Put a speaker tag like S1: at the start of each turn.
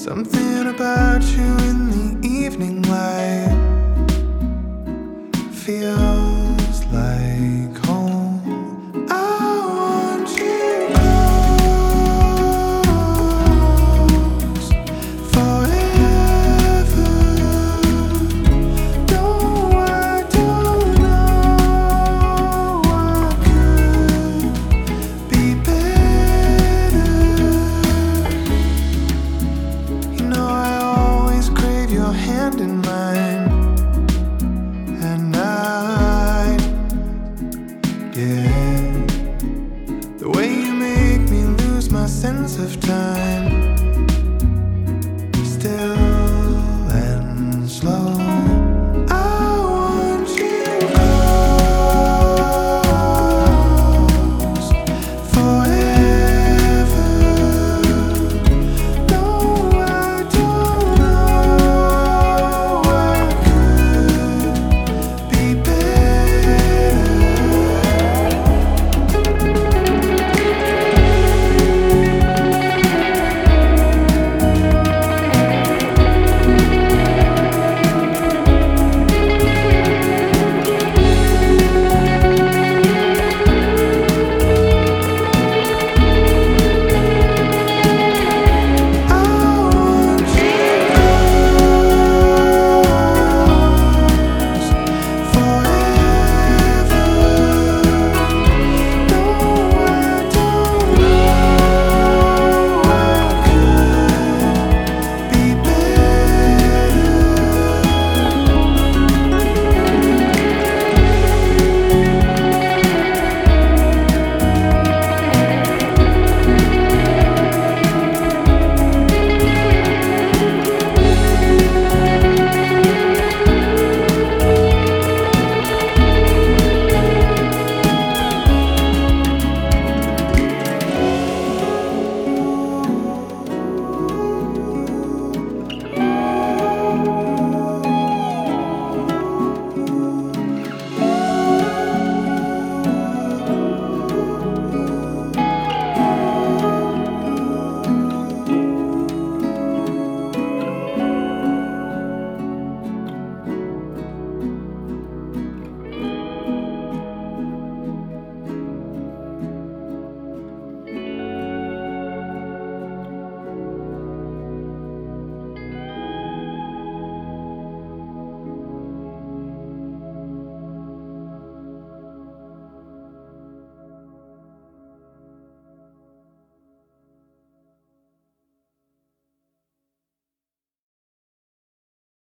S1: Something about you in the evening light feels like home. I want you close forever. No, I don't know what could be better. You know I always crave your hand in mine at night. Yeah, the way you make me lose my sense of time.